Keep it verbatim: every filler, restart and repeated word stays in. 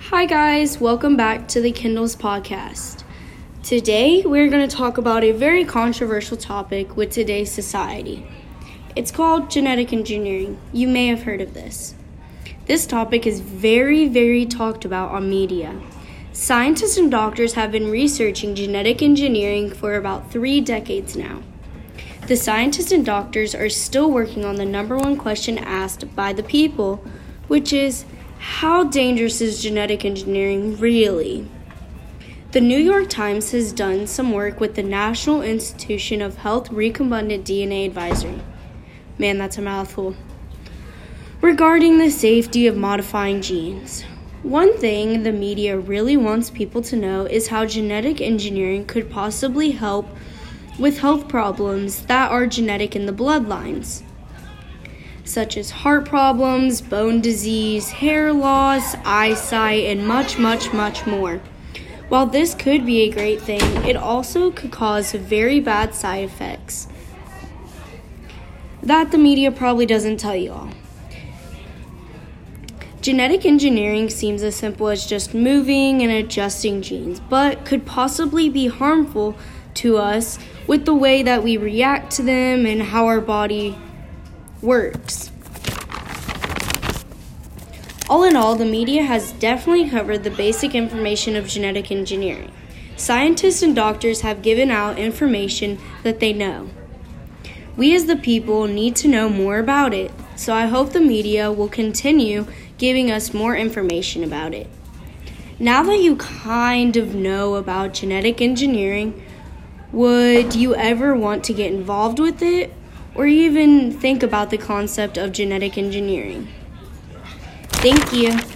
Hi guys, welcome back to the Kindles podcast. Today we're going to talk about a very controversial topic with today's society. It's called genetic engineering. You may have heard of this. This topic is very, very talked about on media. Scientists and doctors have been researching genetic engineering for about three decades now. The scientists and doctors are still working on the number one question asked by the people, which is, how dangerous is genetic engineering really? The New York Times has done some work with the National Institute of Health Recombinant D N A Advisory. Man, that's a mouthful. Regarding the safety of modifying genes. One thing the media really wants people to know is how genetic engineering could possibly help with health problems that are genetic in the bloodlines, such as heart problems, bone disease, hair loss, eyesight, and much, much, much more. While this could be a great thing, it also could cause very bad side effects that the media probably doesn't tell you all. Genetic engineering seems as simple as just moving and adjusting genes, but could possibly be harmful to us with the way that we react to them and how our body works. All in all, the media has definitely covered the basic information of genetic engineering. Scientists and doctors have given out information that they know. We as the people need to know more about it, so I hope the media will continue giving us more information about it. Now that you kind of know about genetic engineering, would you ever want to get involved with it, or even think about the concept of genetic engineering? Thank you.